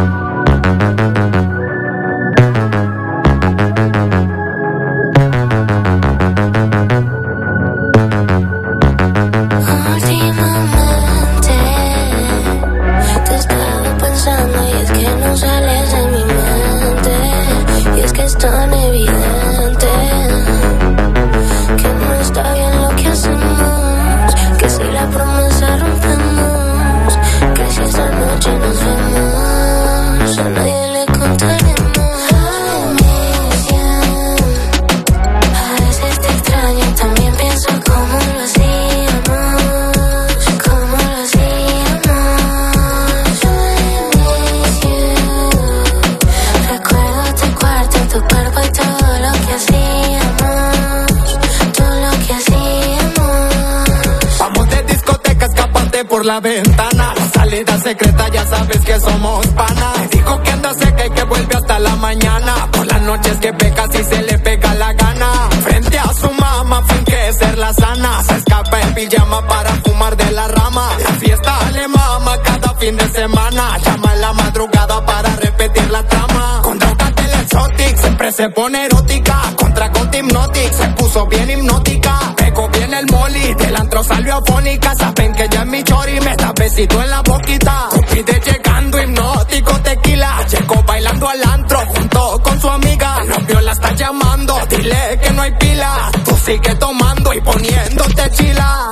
La ventana, la salida secreta, ya sabes que somos panas. Me dijo que anda seca y que vuelve hasta la mañana. Por las noches que peca si se le pega la gana. Frente a su mamá finge ser la sana. Se escapa en pijama para fumar de la rama. La fiesta le mama cada fin de semana. Llama en la madrugada para repetir la trama. Con drogas del exotic siempre se pone erótica. Contra con Hypnotic se puso bien hipnótica. Pegó bien el molly, del antro salió afónica. Saben que ya es mi chori, me da besito en la boquita. Pide llegando hipnótico tequila. Llegó bailando al antro junto con su amiga. El novio la está llamando, dile que no hay pila. Tú sigue tomando y poniéndote chila.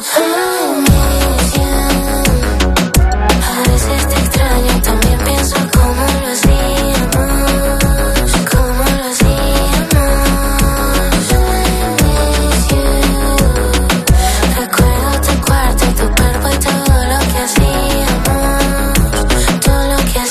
A veces te extraño, también pienso cómo lo hacíamos, cómo lo hacíamos. Recuerdo tu cuarto, tu cuerpo y todo lo que hacíamos, todo lo que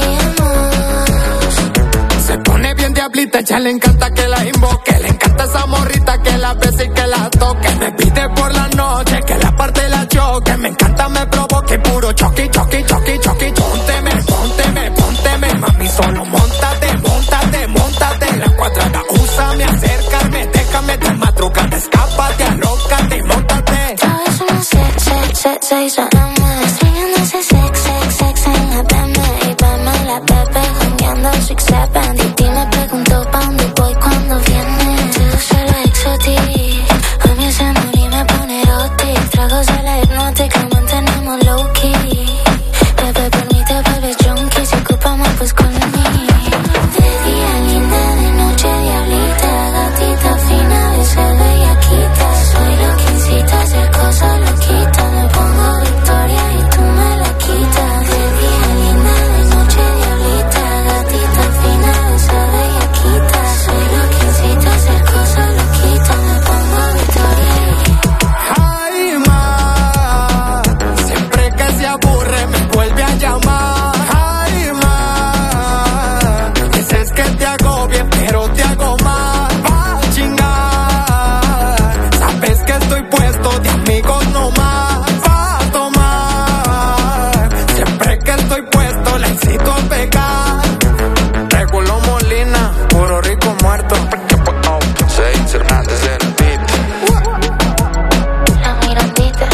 hacíamos. Se pone bien diablita, ya le encanta que la invoque. Le encanta esa morrita que la bese y que la toque. Me pide por la noche que la parte la choque. Me encanta, me provoque, puro choqui, choqui, choqui, choqui. Pónteme, pónteme, pónteme, mami, solo móntate, móntate, móntate. La cuadrada, úsame, acércame, déjame de madrugada, escápate, alócate y móntate. Sabes una sex, sex, sex, se hizo ama. Extrañando ese sex, sex, sex en la B M y veme la bebé jangueando six seven. Titi me preguntó pa' dónde voy cuando viene. Tú solo exotic, a mí ese morir me pone erotic. Tragos de la hipnótica, mantenemos low key. Bebé bonita, bebé junkie, si ocupamos pues conmigo. De día linda, de noche diablita, gatita fina, ese bellaquita. Soy lo que incita a hacer cosas loquitas. Me pongo Victoria y tú me la quitas. De día linda, de noche diablita, gatita fina, esa bellaquita. Soy lo que incita a hacer cosas loquitas. Me pongo Victoria y... Ay, ma, siempre que se aburre me vuelve a llamar. Ay, ma, dices que te hago bien, pero te hago mal. Pa' chingar, sabes que estoy puesto de amigos nomás. Pa' tomar, siempre que estoy puesto la incito a pegar. Regulo Molina, puro rico muerto. Seis Hernández en el beat. La Mirandita.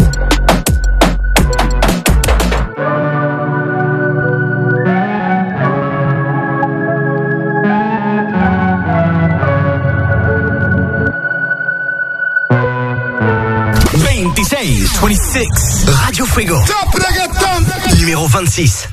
veintiséis, veintiséis, Radio Frigo. Top reggaeton. Numéro veintiséis.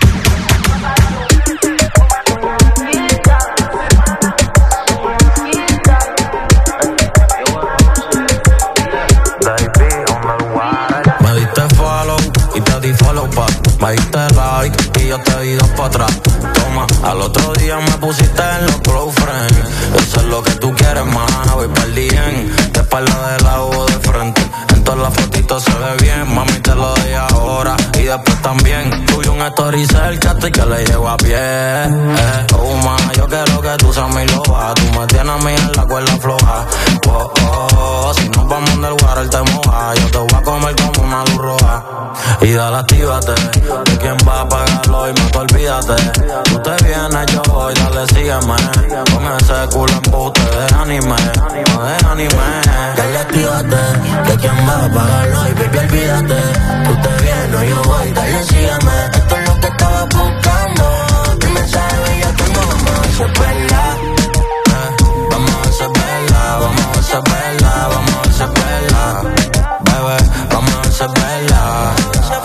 pa' atrás. Toma, al otro día me pusiste en los close friends. Eso es lo que tú quieres, más, voy pa'l bien. De espalda de lado o de frente. En todas las fotitos se ve bien, mami, te lo doy ahora. Y después también, tuve un story cerca y que le llevo a pie. Eh, toma, yo quiero que tú seas mi loba. Tú me tienes a mí en la cuerda floja. Oh, oh, oh, si nos vamos del water te moja. Yo te voy a comer como una luz roja. Y dale, actívate, de quién va a pagarlo y más te olvídate. Tú te vienes, yo voy, dale, sígueme. Con ese culo en bote de anime, no de anime. Dale, actívate, de quién va a pagarlo y baby, olvídate. Tú te vienes, yo voy, dale, sígueme. Esto es lo que estaba buscando. Tu mensaje bella que no vamos a hacer perla. Eh, vamos a hacer perla, vamos a hacer perla, vamos a hacer perla. Bebé, vamos a hacer perla.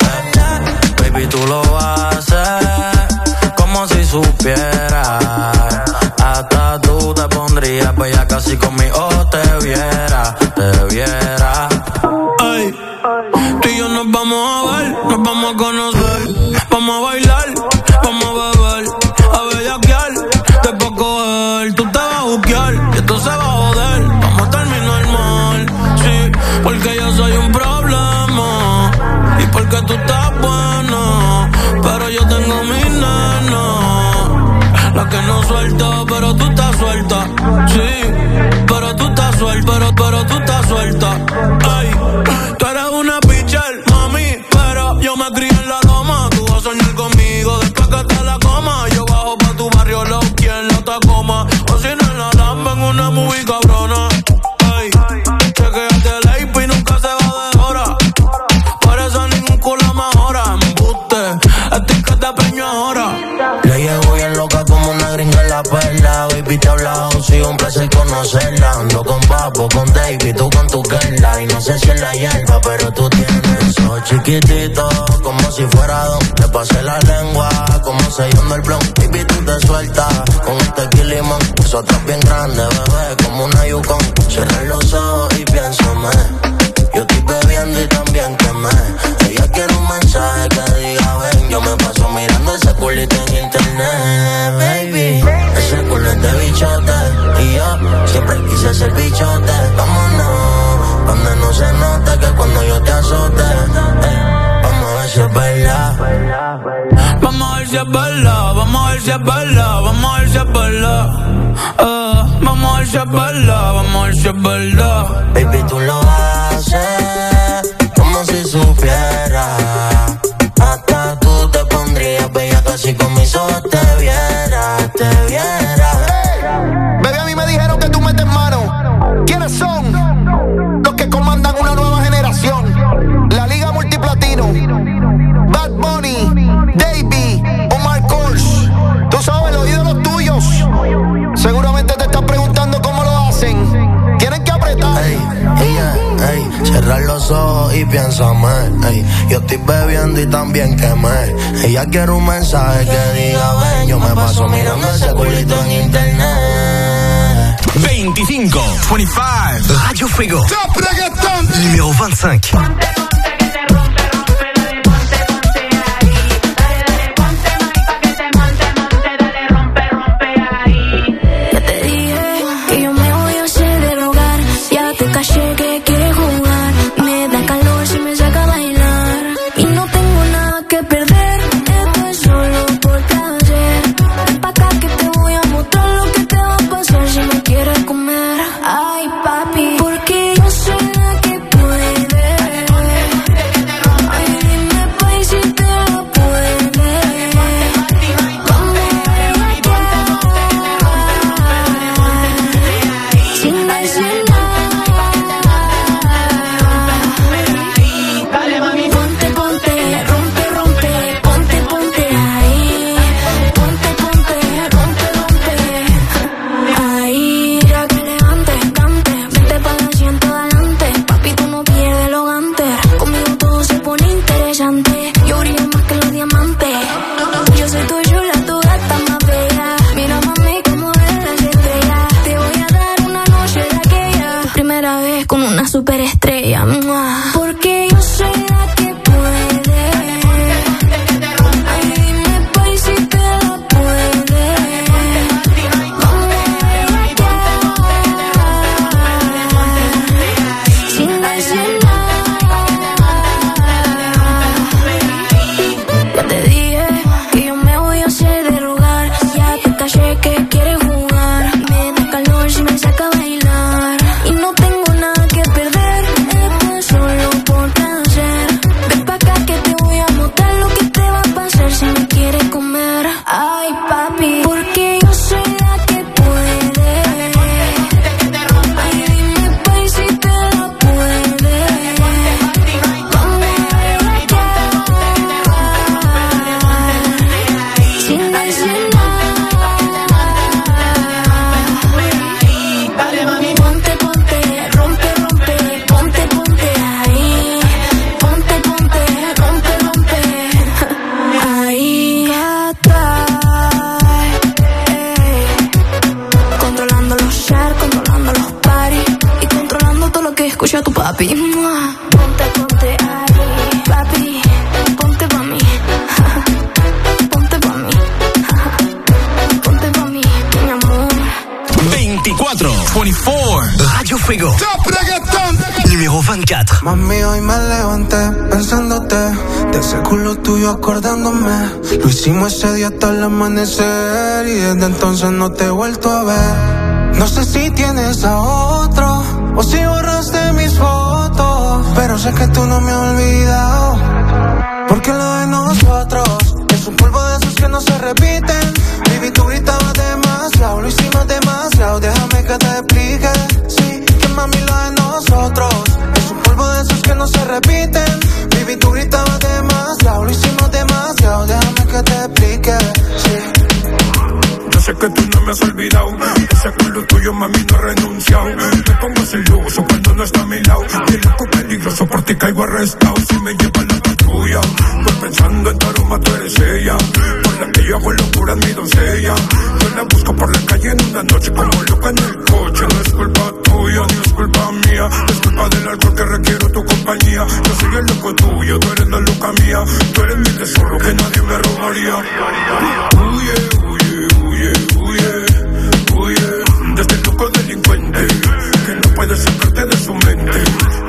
Baby, tú lo haces como si supieras. Hasta tú te pondrías bella casi conmigo te viera, te viera. Ay, tú y yo nos vamos a ver, nos vamos a conocer. Vamos a bailar, vamos a beber, a bellaquear, después coger. Tú te vas a buquear y esto se va a joder. Vamos a terminar mal, sí, porque yo soy un problema. Y porque tú estás bueno, pero yo tengo mi nena, la que no suelta, pero tú estás suelta. Sí, pero tú estás suelta, pero, pero tú estás suelta. Ay, tú eres una pitcher, mami, pero yo me crié en la loma. Tú vas a soñar conmigo después que te la coma. Yo bajo pa' tu barrio, lo que en la Tacoma. O si no en la Lamba, en una movie cabrona. Ay, chequeate el A P y nunca se va de hora. Por eso ningún culo mejora. Embuste, estoy que te preño ahora. Le llevo bien loca como una gringa en la perla. Baby, te he hablado, sí, un placer conocerla. Ando con Papo, con David, tú con tu Kerla. Y no sé si es la hierba, pero tú tienes eso chiquitito, como si fuera don. Te pasé la lengua, como sellando el blon. Baby, tú te sueltas con un tequila y limón. Eso atrás bien grande, bebé, como una Yukon. Cierra los ojos y piénsame. Yo estoy bebiendo y también quemé. Ella quiere un mensaje que diga ven. Yo me paso mirando ese culito en internet, baby. Ese culo es de bichote. Y yo siempre quise ser bichote. Vámonos, donde no se note que cuando yo te azote. Ey, vamos a ver si es verdad. Vamos a ver si es verdad, vamos a ver si es verdad, vamos a ver si es verdad. Uh, vamos a ver si es verdad, vamos a ver si es verdad. Baby, tú lo haces como si supieras. Hasta tú te pondrías bella casi con mis ojos te viera, te viera. Baby, a mí me dijeron que tú metes mano. ¿Quiénes son? Los que comandan una nueva generación. La Liga Multiplatino, Bad Bunny, Davey, Omar Kors. Tú sabes, los ídolos tuyos. Seguramente te estás preguntando cómo lo hacen. Tienen que apretar. Ey, ella, ey, cerrar los ojos y piénsame. Ey, yo estoy bebiendo y también quemé. Ella quiere un mensaje que diga ven. Yo me paso mirando ese culito en internet. veinticinco, veinticinco, Radio Frigo. Top reggaeton. Numéro veinticinco. Caché que quiere jugar, me da calor si me saca a bailar. Y no tengo nada que perder, esto es solo por placer. Ven pa' acá que te voy a mostrar lo que te va a pasar si me quieres comer. Ay, papi, porque yo soy la que puede. Ay, dime pa' y si te la puede. Vamos a sin decir nada. Superestrella, porque yo soy la que puede. Ay, dime pa' y si te escucha a tu papi. Ponte, ponte ahí, papi, ponte pa' mí. Ponte pa' mí, ponte pa' mí, mi amor. veinticuatro, veinticuatro, Radio Frigo. Top reggaeton. Numéro veinticuatro. Mami, hoy me levanté pensándote, de ese culo tuyo acordándome. Lo hicimos ese día hasta el amanecer y desde entonces no te he vuelto a ver. No sé si tienes a otro o si borraste mis fotos, pero sé que tú no me has olvidado, porque lo de nosotros es un polvo de esos que no se repiten. Baby, tú gritabas demasiado, lo hicimos demasiado. Déjame que te explique, sí, que mami, lo de nosotros es un polvo de esos que no se repiten. Baby, tú gritabas demasiado, lo hicimos demasiado. Déjame que te explique, sí. Yo sé que tú no me has olvidado, ese culo tuyo, mami, no he renunciado. Me pongo celoso cuando no está a mi lado, y el loco peligroso, por ti caigo arrestado. Si me lleva la patrulla, pues pensando en tu aroma, tú eres ella, por la que yo hago locura, mi doncella. Yo la busco por la calle en una noche como loca en el coche. No es culpa tuya, ni es culpa mía, es culpa del alcohol que requiero tu compañía. Yo soy el loco tuyo, tú eres la loca mía, tú eres mi tesoro que nadie me robaría. Huye, huye, huye, huye, huye de este loco delincuente que no puede sacarte de su mente.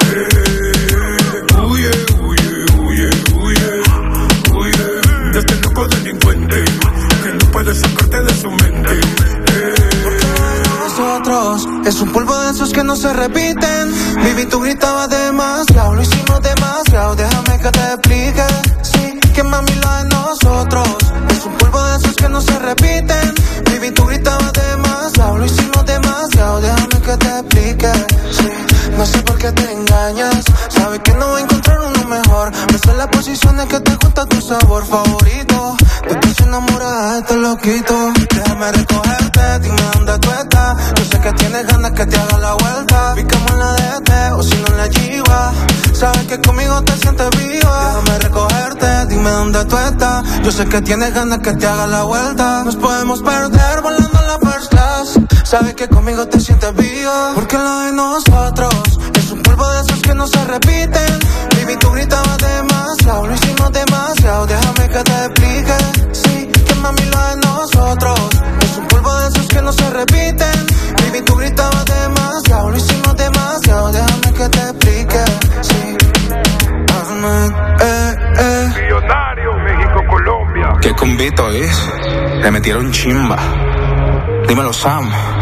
Eh, huye, huye, huye, huye, huye de este loco delincuente que no puede sacarte de su mente. Eh, Porque lo de nosotros es un polvo de esos que no se repiten. Baby, tú gritabas demasiado, lo hicimos demasiado. Déjame que te explique, sí, que mami, lo de nosotros es un polvo de esos que no se repiten. Baby, tú gritabas demasiado, lo hicimos demasiado. Déjame que te explique, sí. No sé por qué te engañas, sabes que no voy a encontrar uno mejor. Me sé las posiciones que te gusta tu sabor favorito. De ti se enamora de este loquito. Déjame recogerte, dime dónde tú estás. Yo sé que tienes ganas que te haga la vuelta. Picamos en la D T o si no en la Chiva. Sabes que conmigo te sientes viva. Déjame recogerte, dime dónde tú estás. Yo sé que tienes ganas que te haga la vuelta. Nos podemos perder volando en la first class. Sabes que conmigo te sientes viva, porque lo de nosotros es un polvo de esos que no se repiten. Baby, tú gritabas demasiado, lo hicimos demasiado. Déjame que te explique, sí, que mami, lo de nosotros es un polvo de esos que no se repiten. Baby, tú gritabas demasiado, lo hicimos demasiado. Déjame que te explique, sí. Hazme, eh, eh. Millonario, México, Colombia. ¿Qué convito es? Le metieron chimba. Dímelo, Sam.